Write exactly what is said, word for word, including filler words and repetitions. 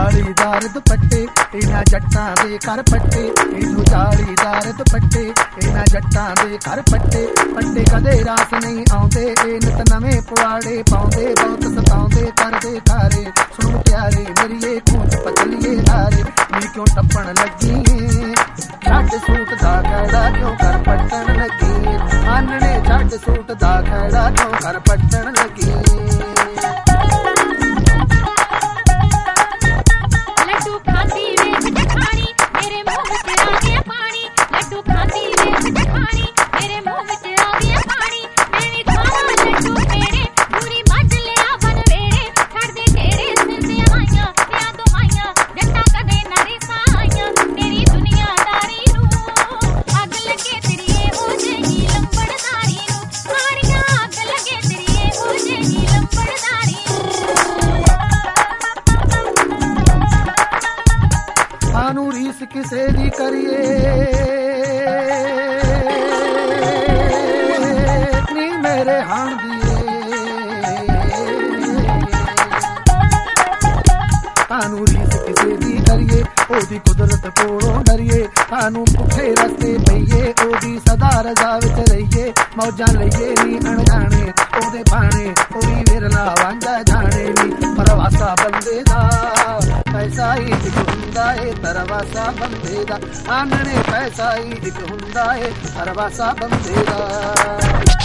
ਜਾਲੀਦਾਰ ਦੁਪੱਟੇ ਇਹਨਾਂ ਜੱਟਾਂ ਦੇ ਕਰ ਪੱਟੇ, ਇਹਨੂੰ ਜਾਲੀਦਾਰ ਦੁਪੱਟੇ ਇਹਨਾਂ ਜੱਟਾਂ ਦੇ ਕਰ ਪੱਟੇ। ਪੱਟੇ ਕਦੇ ਰਾਸ ਨਹੀਂ ਆਉਂਦੇ, ਇਹ ਨਿਤ ਨਵੇਂ ਪਵਾੜੇ ਪਾਉਂਦੇ, ਬਹੁਤ ਸਤਾਉਂਦੇ ਕਰਦੇ ਖਾਰੇ। ਸੁਣ ਪਿਆਰੇ ਮੇਰੀਏ ਕੂਚ ਪਤਲੀਏ ਹਾਰੇ, ਨੀ ਕਿਉਂ ਟੱਪਣ ਲੱਗੀ ਛੱਡ ਸੂਟ ਦਾ ਖੜਾ ਕਿਉਂ ਕਰ ਪੱਟਣ ਲੱਗੀ। ਆਨਣੇ ਛੱਡ ਸੂਟ ਦਾ ਖੜਾ ਕਿਉਂ ਕਰ ਪੱਟਣ ਲੱਗੀ। ਸਾਨੂੰ ਰੀਸ ਕਿਸੇ ਦੀ ਕਰੀਏ ਨੀ ਮੇਰੇ ਹਣ ਦੀਏ, ਸਾਨੂੰ ਰੀਸ ਕਿਸੇ ਦੀ ਕਰੀਏ ਉਹਦੀ ਕੁਦਰਤ ਕੋਲੋਂ ਡਰੀਏ। ਸਾਨੂੰ ਪੁੱਠੇ ਰਸਤੇ ਪਈਏ ਉਹਦੀ ਸਦਾ ਰਜ਼ਾ ਵਿੱਚ ਰਹੀਏ। ਮੌਜਾਂ ਲਈਏ ਨੀ ਅਣਜਾਣੇ ਉਹਦੇ ਬਾਣੇ, ਕੋਈ ਵਿਰਲਾ ਵਾਂਝਾ ਜਾਣੇ ਨੀ। ਪਰਵਾਸਾ ਬੰਦੇ ਦਾ ਪੈਸਾ ਹੀ ਇੱਕ ਹੁੰਦਾ ਏ, ਪਰਵਾਸਾ ਬੰਦੇ ਦਾ ਆਨਣੇ ਪੈਸਾ ਹੀ ਇੱਕ ਹੁੰਦਾ ਏ, ਪਰਵਾਸਾ ਬੰਦੇ ਦਾ।